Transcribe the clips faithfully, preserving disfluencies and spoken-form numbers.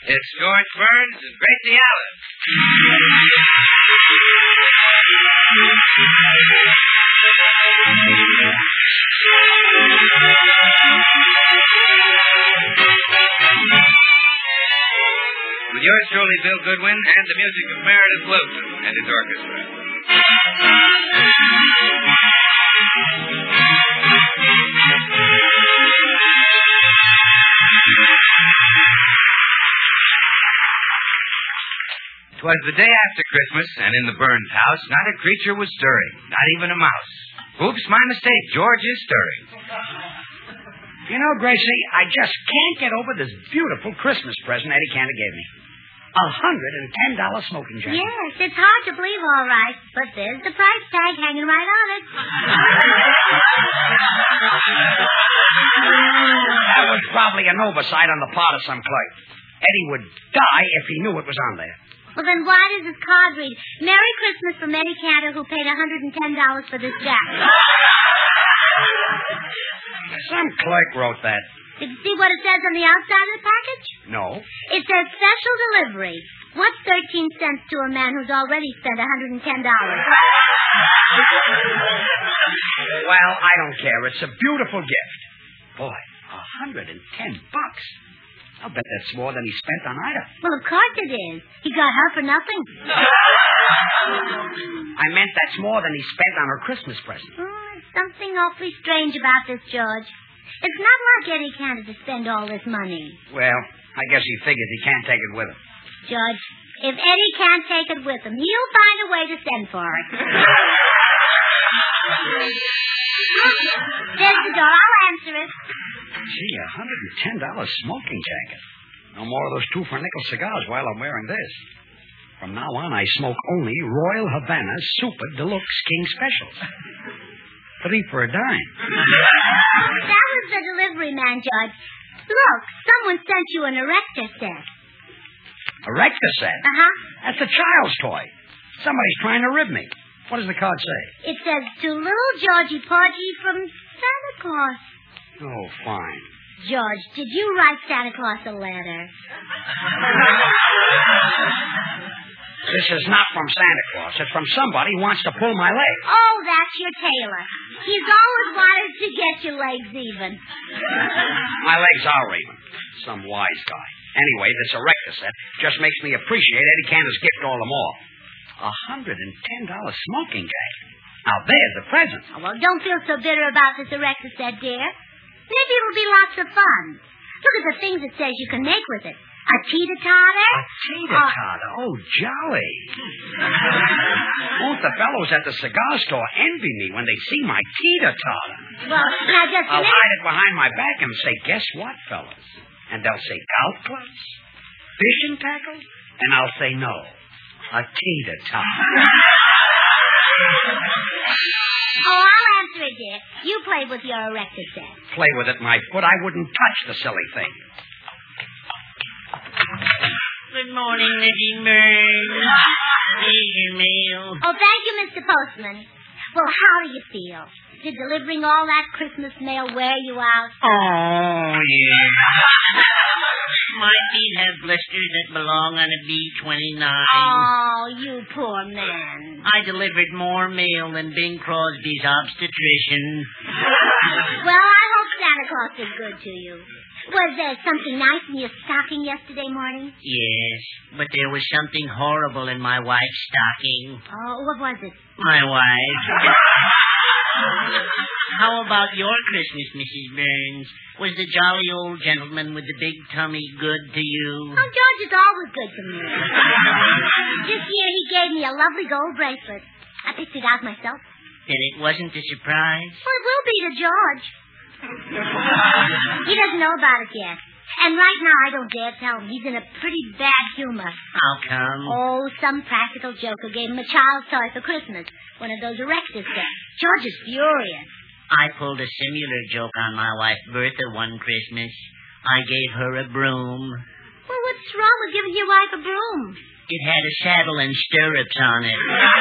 It's George Burns and Gracie Allen. With yours truly, Bill Goodwin, and the music of Meredith Wilson and his orchestra. It was the day after Christmas, and in the Burns house, not a creature was stirring, not even a mouse. Oops, my mistake. George is stirring. You know, Gracie, I just can't get over this beautiful Christmas present Eddie Cantor gave me. A hundred and ten dollar smoking jacket. Yes, it's hard to believe, all right, but there's the price tag hanging right on it. That was probably an oversight on the part of some clerk. Eddie would die if he knew it was on there. Well, then why does his card read, Merry Christmas from Eddie Cantor, who paid one hundred ten dollars for this jacket? Some clerk wrote that. Did you see what it says on the outside of the package? No. It says special delivery. What's thirteen cents to a man who's already spent one hundred ten dollars? Well, I don't care. It's a beautiful gift. Boy, one hundred ten bucks. I'll bet that's more than he spent on Ida. Well, of course it is. He got her for nothing. I meant that's more than he spent on her Christmas present. Oh, there's something awfully strange about this, George. It's not like Eddie Cantor to spend all this money. Well, I guess he figures he can't take it with him. George, if Eddie can't take it with him, he'll find a way to send for it. There's the door. I'll answer it. Gee, a one hundred ten dollar smoking jacket. No more of those two for nickel cigars while I'm wearing this. From now on, I smoke only Royal Havana Super Deluxe King Specials. Three for a dime. That was the delivery man, George. Look, someone sent you an erector set. Erector set? Uh-huh. That's a child's toy. Somebody's trying to rib me. What does the card say? It says, to little Georgie Porgy from Santa Claus. Oh, fine. George, did you write Santa Claus a letter? This is not from Santa Claus. It's from somebody who wants to pull my leg. Oh, that's your tailor. He's always wanted to get your legs even. My legs are even. Some wise guy. Anyway, this erector set just makes me appreciate Eddie Cantor's gift all the more. A one hundred ten dollar smoking jacket. Now, there's the present. Oh, well, don't feel so bitter about this erector set, dear. Maybe it'll be lots of fun. Look at the things it says you can make with it. A teeter-totter. A teeter-totter? Oh, oh jolly. Won't the fellows at the cigar store envy me when they see my teeter-totter? Well, now just I'll hide it behind my back and say, guess what, fellas? And they'll say, golf clubs? Fishing tackle? And I'll say, no. A teeter-totter. Oh, I'll answer it, dear. You play with your erector set. Play with it, my foot. I wouldn't touch the silly thing. Good morning, Missus Burns. Here's your mail. Oh, thank you, Mister Postman. Well, how do you feel? Did delivering all that Christmas mail wear you out? Oh, yeah. My feet have blisters that belong on a B twenty-nine. Oh, you poor man. I delivered more mail than Bing Crosby's obstetrician. Well, I hope Santa Claus is good to you. Was there something nice in your stocking yesterday morning? Yes, but there was something horrible in my wife's stocking. Oh, what was it? My wife. How about your Christmas, Missus Burns? Was the jolly old gentleman with the big tummy good to you? Oh, George is always good to me. This year he gave me a lovely gold bracelet. I picked it out myself. Then it wasn't a surprise? Well, it will be to George. He doesn't know about it yet. And right now, I don't dare tell him. He's in a pretty bad humor. How come? Oh, some practical joker gave him a child's toy for Christmas. One of those erector sets. George is furious. I pulled a similar joke on my wife Bertha one Christmas. I gave her a broom. Well, what's wrong with giving your wife a broom? It had a saddle and stirrups on it.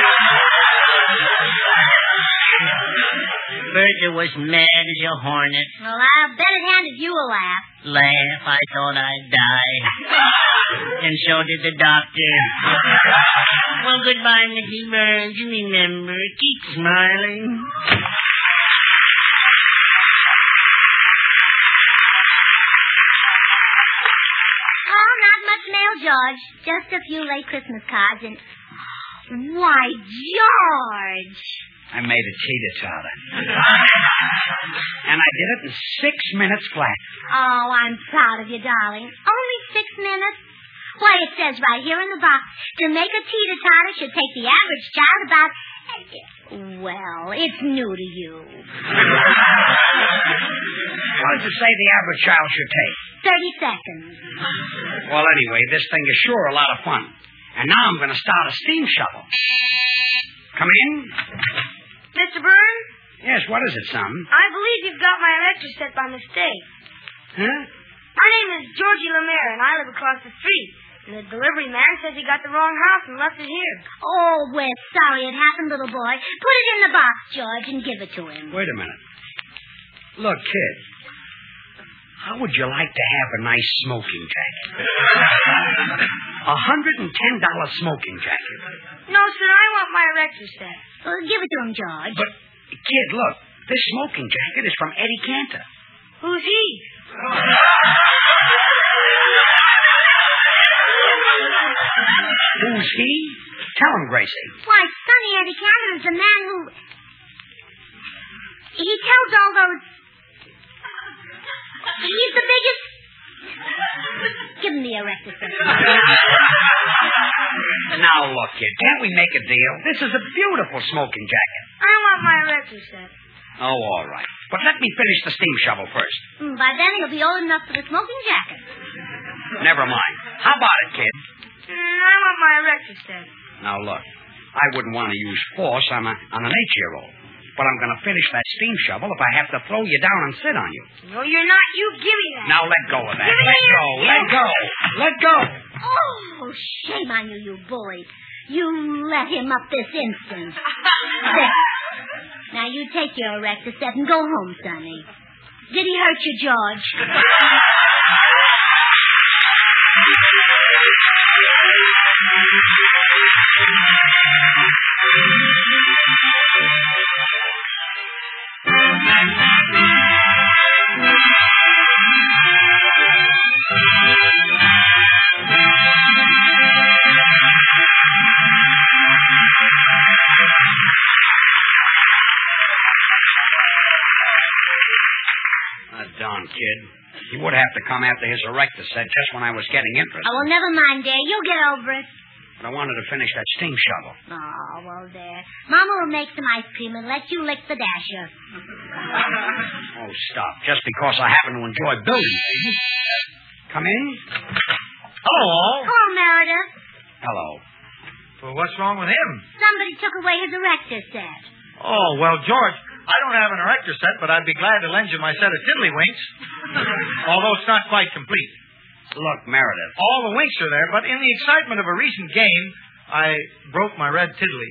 Bertha was mad as a hornet. Well, I'll bet it handed you a laugh. Laugh, I thought I'd die. And so did the doctor. Well, goodbye, Missus Burns. And remember, keep smiling. Oh, not much mail, George. Just a few late Christmas cards and... Why, George! I made a cheetah tartar. And I did it in six minutes flat. Oh, I'm proud of you, darling. Only six minutes? Why, it says right here in the box, to make a teeter totter should take the average child about... Well, it's new to you. What does it say the average child should take? Thirty seconds. Well, anyway, this thing is sure a lot of fun. And now I'm going to start a steam shovel. Come in. Mister Burns? Yes, what is it, son? I believe you've got my electric set by mistake. Huh? My name is Georgie Lemire, and I live across the street. And the delivery man says he got the wrong house and left it here. Oh, we're sorry it happened, little boy. Put it in the box, George, and give it to him. Wait a minute. Look, kid. How would you like to have a nice smoking jacket? A hundred and ten dollar smoking jacket. No, sir, I want my electric set. Well, give it to him, George. But, kid, look. This smoking jacket is from Eddie Cantor. Who's he? Who's he? Tell him, Gracie. Why, Sonny Eddie Cantor is the man who... He tells all those... He's the biggest... Give him the erector set. Now, look, kid, can't we make a deal? This is a beautiful smoking jacket. I want my electric set. Oh, all right. But let me finish the steam shovel first. Mm, By then he'll be old enough for the smoking jacket. Never mind. How about it, kid? Mm, I want my electric set. Now, look, I wouldn't want to use force on, a, on an eight-year-old. But I'm going to finish that steam shovel if I have to throw you down and sit on you. No, you're not. You give me that. Now, let go of that. Give me Let that. go. Let go. Let go. Oh, shame on you, you bully. You let him up this instant. There. Now, you take your erector set and go home, Sonny. Did he hurt you, George? Ah, darn kid. He would have to come after his erector set just when I was getting interested. Oh, well, never mind, dear. You'll get over it. But I wanted to finish that steam shovel. Oh, well, there. Mama will make some ice cream and let you lick the dasher. Oh, stop. Just because I happen to enjoy building things. Come in. Hello. Hello, Meredith. Hello. Well, what's wrong with him? Somebody took away his erector set. Oh, well, George, I don't have an erector set, but I'd be glad to lend you my set of tiddlywinks. Although it's not quite complete. Look, Meredith. All the winks are there, but in the excitement of a recent game, I broke my red tiddly.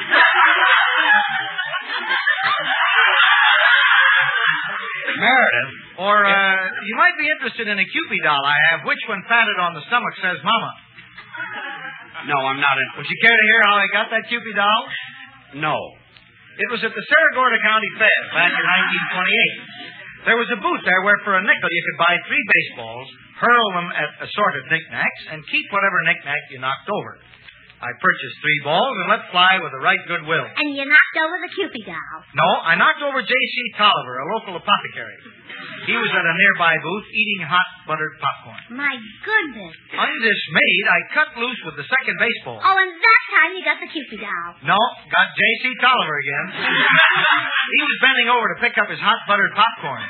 Meredith. Or, uh, you might be interested in a Cupid doll I have. Which, when patted on the stomach, says Mama? No, I'm not in. Would you care to hear how I got that Cupid doll? No. It was at the Cerro Gordo County Fair back in nineteen twenty-eight. There was a booth there where for a nickel you could buy three baseballs, hurl them at assorted knickknacks, and keep whatever knickknack you knocked over. I purchased three balls and let fly with a right good will. And you knocked over the Cupid doll. No, I knocked over J C Tolliver, a local apothecary. He was at a nearby booth eating hot buttered popcorn. My goodness. Undismayed, I cut loose with the second baseball. Oh, and that time you got the Cupid doll. No, got J C Tolliver again. He was bending over to pick up his hot buttered popcorn.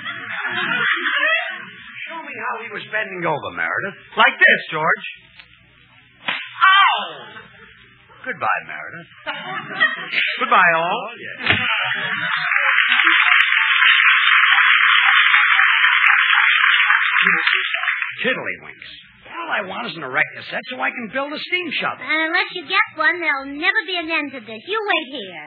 Show me how he was bending over, Meredith. Like this, George. Ow! Goodbye, Meredith. Goodbye, all. Oh, yeah. Tiddlywinks. All I want is an erector set so I can build a steam shovel. And unless you get one, there'll never be an end to this. You wait here.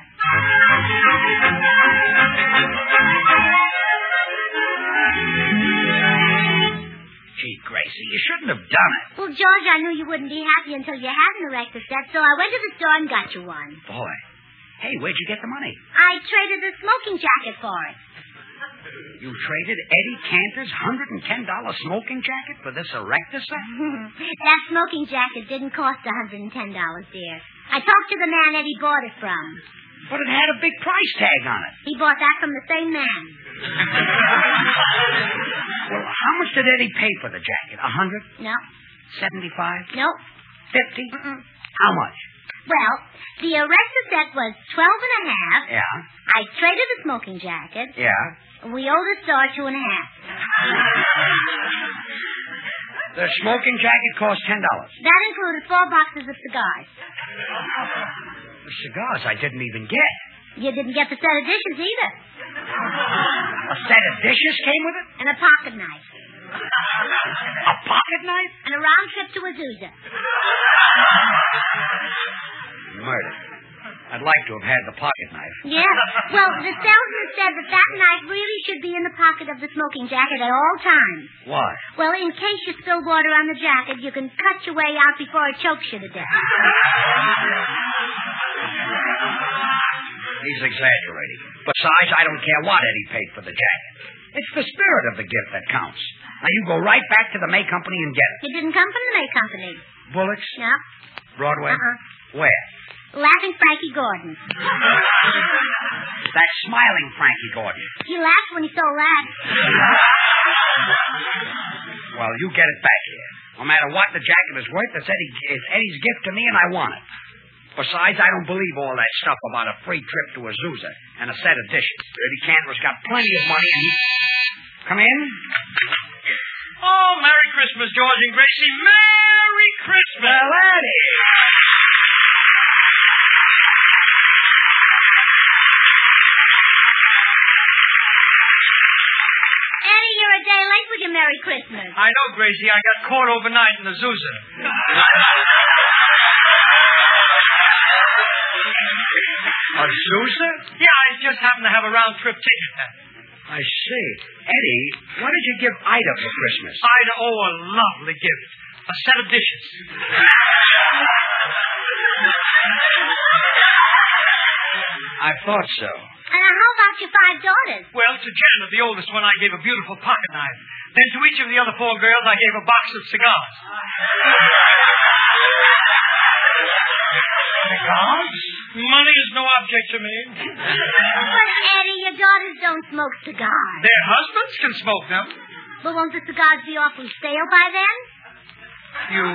Gee, Gracie, you shouldn't have done it. Well, George, I knew you wouldn't be happy until you had an Erector set, so I went to the store and got you one. Boy. Hey, where'd you get the money? I traded the smoking jacket for it. You traded Eddie Cantor's one hundred ten dollars smoking jacket for this Erector set? That smoking jacket didn't cost one hundred ten dollars, dear. I talked to the man Eddie bought it from. But it had a big price tag on it. He bought that from the same man. Well, how much did Eddie pay for the jacket? A hundred? No. Seventy-five? Nope. Fifty? Mm-mm. How much? Well, the Erector set was twelve and a half. Yeah. I traded the smoking jacket. Yeah. And we owe the store two and a half. The smoking jacket cost ten dollars. That included four boxes of cigars. The cigars I didn't even get. You didn't get the set of dishes either. A set of dishes came with it? And a pocket knife. A pocket knife? And a round trip to Azusa. Murder. I'd like to have had the pocket knife. Yeah. Well, the salesman said that that knife really should be in the pocket of the smoking jacket at all times. Why? Well, in case you spill water on the jacket, you can cut your way out before it chokes you to death. He's exaggerating. Besides, I don't care what Eddie paid for the jacket. It's the spirit of the gift that counts. Now, you go right back to the May Company and get it. It didn't come from the May Company. Bullocks? No. Broadway? Uh-uh. Where? Laughing Frankie Gordon. That smiling Frankie Gordon. He laughed when he saw that. Well, you get it back here. No matter what the jacket is worth, it's, Eddie, it's Eddie's gift to me, and I want it. Besides, I don't believe all that stuff about a free trip to Azusa and a set of dishes. Eddie Cantor's got plenty of money, and he... Come in. Oh, Merry Christmas, George and Gracie. Merry Christmas. Well, Eddie. Eddie, you're a day late with your Merry Christmas. I know, Gracie. I got caught overnight in Azusa. Azusa? Yeah, I just happened to have a round-trip ticket. I see. Eddie, what did you give Ida for Christmas? Ida, oh, a lovely gift. A set of dishes. I thought so. And how about your five daughters? Well, to Janet, the oldest one, I gave a beautiful pocket knife. Then to each of the other four girls, I gave a box of cigars. Cigars? Money is no object to me. But, Eddie, your daughters don't smoke cigars. Their husbands can smoke them. But won't the cigars be awfully stale by then? You...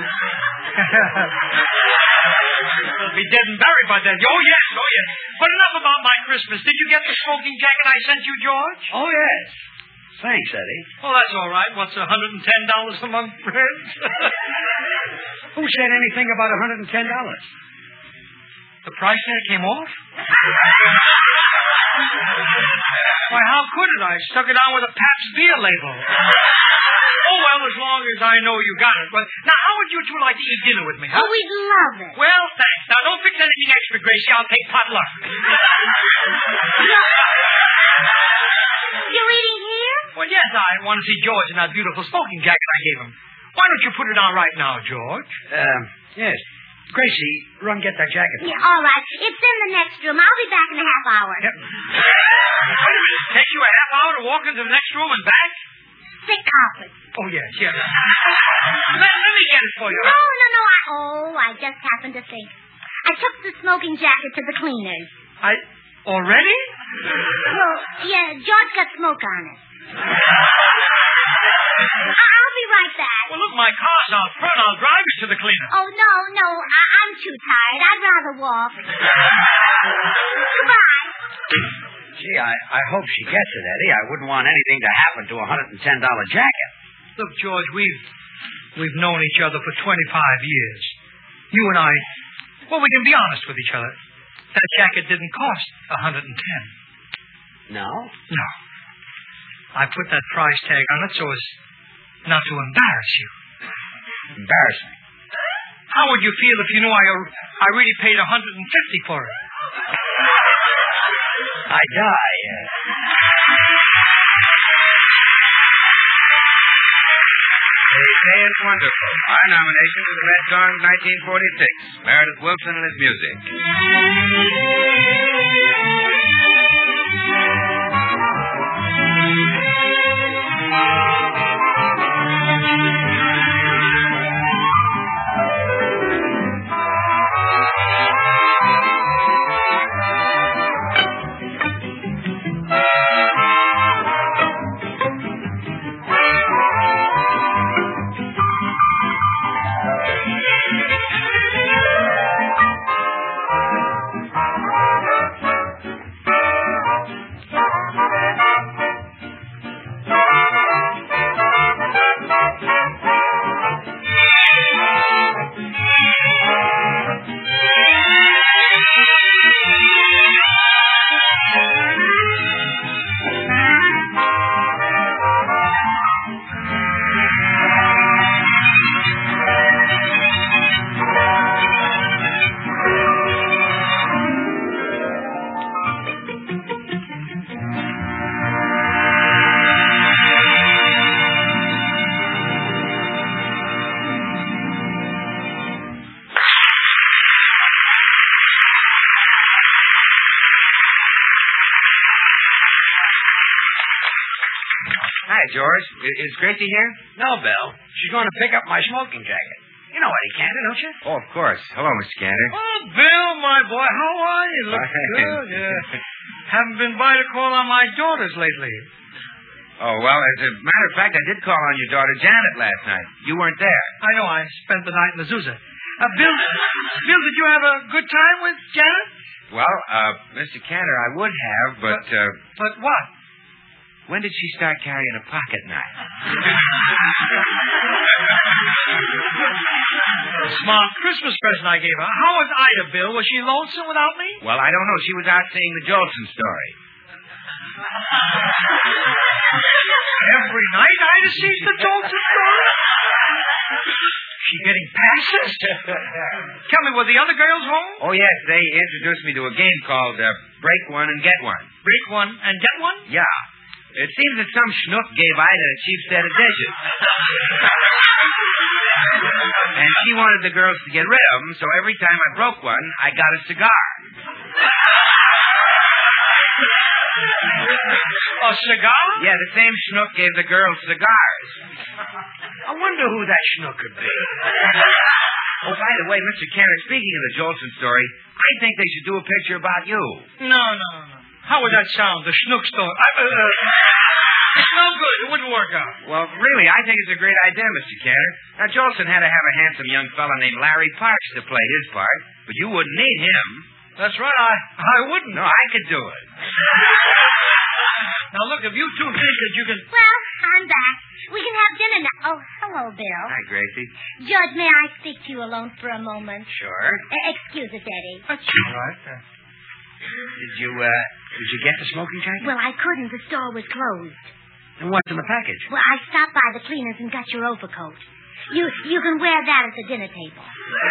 They'll be dead and buried by then. Oh, yes, oh, yes. But enough about my Christmas. Did you get the smoking jacket I sent you, George? Oh, yes. Thanks, Eddie. Oh, that's all right. What's one hundred ten dollars a month, friends? Who said anything about one hundred ten dollars? The price tag came off? Why, how could it? I stuck it on with a Pabst beer label. Oh, well, as long as I know you got it. But now, how would you two like to eat dinner with me, huh? Oh, we'd love it. Well, thanks. Now, don't fix anything extra, Gracie. I'll take potluck. You're eating here? Well, yes, I want to see George in that beautiful smoking jacket I gave him. Why don't you put it on right now, George? Um, yes. Gracie, run get that jacket. Yeah, all right. It's in the next room. I'll be back in a half hour. Yep. Wait a minute. It takes you a half hour to walk into the next room and back? Thick carpet. Oh, yes, yes. let, let me get it for you. No, no, no. I, oh, I just happened to think. I took the smoking jacket to the cleaners. I... Already? Well, yeah, George got smoke on it. I'll be right back. Well, look, my car's out front. I'll drive you to the cleaner. Oh, no, no. I- I'm too tired. I'd rather walk. Goodbye. Gee, I, I hope she gets it, Eddie. I wouldn't want anything to happen to a one hundred ten dollars jacket. Look, George, we've we've known each other for twenty-five years. You and I, well, we can be honest with each other. That jacket didn't cost one hundred ten. No? No. I put that price tag on it so as not to embarrass you. Embarrassing. How would you feel if you knew I I really paid one hundred fifty for it? I die. Uh... Hey, it's wonderful. Our nomination for the Red Song of nineteen forty-six. Meredith Wilson and his music. Hi, George. Is Gracie here? No, Bill. She's going to pick up my smoking jacket. You know Eddie Cantor, don't you? Oh, of course. Hello, Mister Cantor. Oh, Bill, my boy, how are you? Look Fine. good, yeah. Haven't been by to call on my daughters lately. Oh, well, as a matter of fact, I did call on your daughter Janet last night. You weren't there. I know, I spent the night in the Zuza. Uh, Bill, Bill, did you have a good time with Janet? Well, uh, Mister Cantor, I would have, but, uh... But what? When did she start carrying a pocket knife? Smart Christmas present I gave her. How was Ida, Bill? Was she lonesome without me? Well, I don't know. She was out seeing the Jolson story. Every night Ida sees the Jolson story? She getting passes? Tell me, were the other girls home? Oh, yes. They introduced me to a game called uh, Break One and Get One. Break one and get one? Yeah. It seems that some schnook gave Ida a cheap set of dishes. And she wanted the girls to get rid of them, so every time I broke one, I got a cigar. A cigar? Yeah, the same schnook gave the girls cigars. I wonder who that schnook could be. Oh, by the way, Mister Cantor, speaking of the Jolson story, I think they should do a picture about you. No, no, no. How would that sound? The schnook story. I, uh, uh, it's no good. It wouldn't work out. Well, really, I think it's a great idea, Mister Cantor. Now, Jolson had to have a handsome young fellow named Larry Parks to play his part, but you wouldn't need him. That's right. I, I wouldn't. No, I could do it. Now, look, if you two think that you can... Well, I'm back. We can have dinner now. Oh, hello, Bill. Hi, Gracie. George, may I speak to you alone for a moment? Sure. Uh, excuse us, Eddie. That's all right. Uh, Did you, uh, did you get the smoking jacket? Well, I couldn't. The store was closed. And what's in the package? Well, I stopped by the cleaners and got your overcoat. You you can wear that at the dinner table.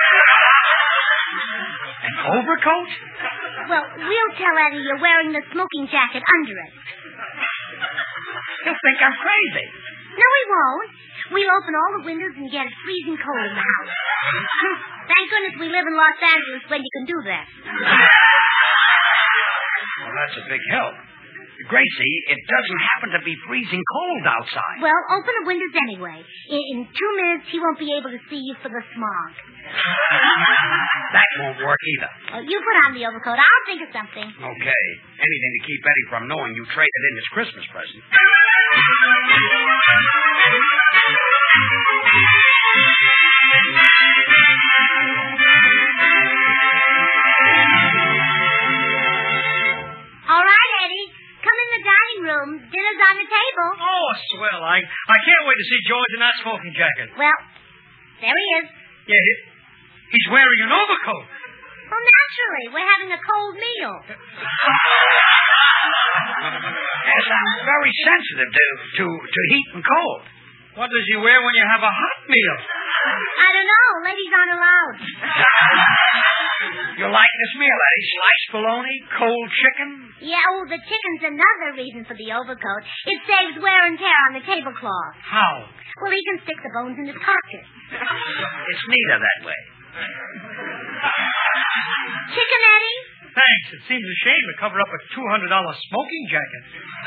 An overcoat? Well, we'll tell Eddie you're wearing the smoking jacket under it. He'll think I'm crazy. No, he won't. We'll open all the windows and get it freezing cold in the house. Thank goodness we live in Los Angeles when you can do that. Well, that's a big help. Gracie, it doesn't happen to be freezing cold outside. Well, open the windows anyway. In, in two minutes, he won't be able to see you for the smog. That won't work either. Oh, you put on the overcoat. I'll think of something. Okay. Anything to keep Eddie from knowing you traded in his Christmas present. All right, Eddie. Come in the dining room. Dinner's on the table. oh, swell. I, I can't wait to see George in that smoking jacket. Well, there he is. Yeah, he, he's wearing an overcoat. Well, naturally. We're having a cold meal. Yes, I'm very sensitive to, to, to heat and cold. What does he wear when you have a hot meal? I don't know. Ladies aren't allowed. You like this meal, Eddie? Sliced bologna, cold chicken? Yeah, oh, the chicken's another reason for the overcoat. It saves wear and tear on the tablecloth. How? Well, he can stick the bones in his pocket. It's neater that way. Chicken, Eddie? Thanks. It seems a shame to cover up a two hundred dollars smoking jacket.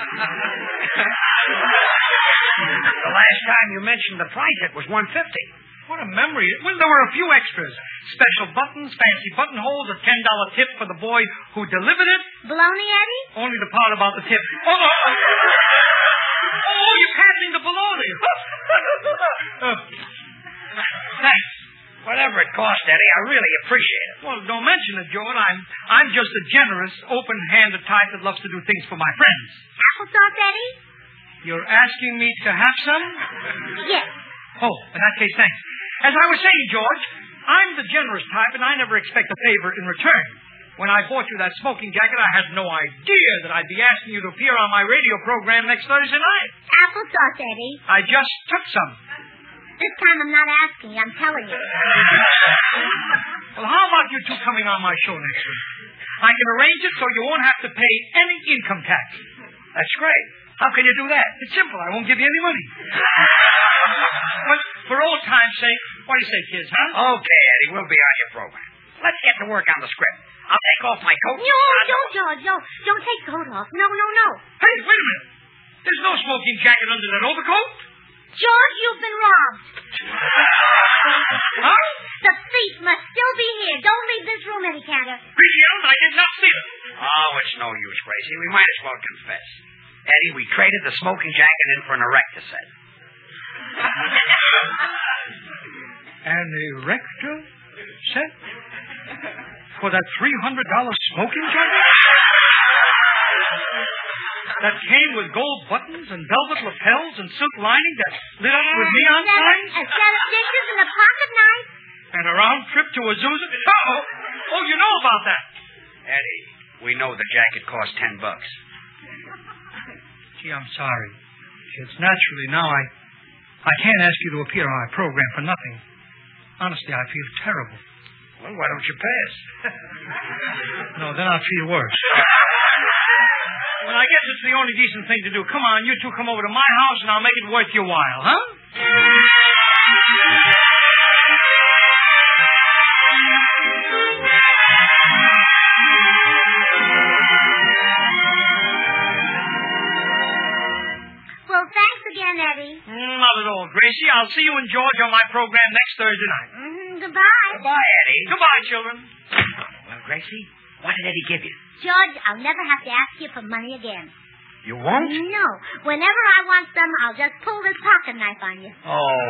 The last time you mentioned the price, it was one hundred fifty dollars. What a memory. Well, there were a few extras. Special buttons, fancy buttonholes, a ten dollar tip for the boy who delivered it. Bologna, Eddie? Only the part about the tip. Oh, oh, oh. Oh, you're passing the bologna. uh, thanks. Whatever it cost, Eddie, I really appreciate it. Well, don't mention it, George. I'm I'm just a generous, open-handed type that loves to do things for my friends. Applesauce, Eddie? You're asking me to have some? Yes. Oh, in that case, thanks. As I was saying, George, I'm the generous type, and I never expect a favor in return. When I bought you that smoking jacket, I had no idea that I'd be asking you to appear on my radio program next Thursday night. Applesauce, Eddie. I just took some. This time I'm not asking you, I'm telling you. Well, how about you two coming on my show next week? I can arrange it so you won't have to pay any income tax. That's great. How can you do that? It's simple. I won't give you any money. But for old time's sake, what do you say, kids, huh? Okay, Eddie, we'll be on your program. Let's get to work on the script. I'll take off my coat. No, don't, George. No, don't take the coat off. No, no, no. Hey, wait a minute. There's no smoking jacket under that overcoat. George, you've been robbed. Huh? The thief must still be here. Don't leave this room, Eddie Cantor. Really, Ellen, I did not steal it. Oh, it's no use, Gracie. We might as well confess. Eddie, we traded the smoking jacket in for an erector set. An erector set? For that three hundred dollars smoking jacket? That came with gold buttons and velvet lapels and silk lining that lit up with neon signs? A set of dishes and a pocket knife. And a round trip to Azusa? Uh-oh. Oh, you know about that. Eddie, we know the jacket cost ten bucks. Gee, I'm sorry. Kids, naturally, now I I can't ask you to appear on my program for nothing. Honestly, I feel terrible. Well, why don't you pass? No, then I'll feel worse. Well, I guess it's the only decent thing to do. Come on, you two come over to my house and I'll make it worth your while, huh? Well, thanks again, Eddie. Mm, not at all, Gracie. I'll see you and George on my program next Thursday night. Mm-hmm. Goodbye. Goodbye, Eddie. Goodbye, children. Well, Gracie, what did Eddie give you? George, I'll never have to ask you for money again. You won't? No. Whenever I want some, I'll just pull this pocket knife on you. Oh.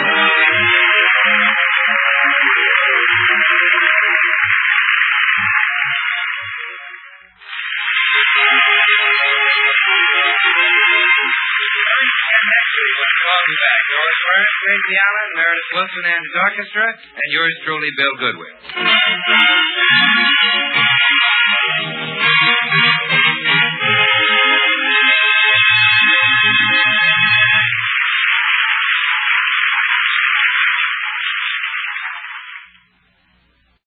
Call me back. Doris Burns, Gracie Allen, Meredith Wilson and his orchestra, and yours truly, Bill Goodwin.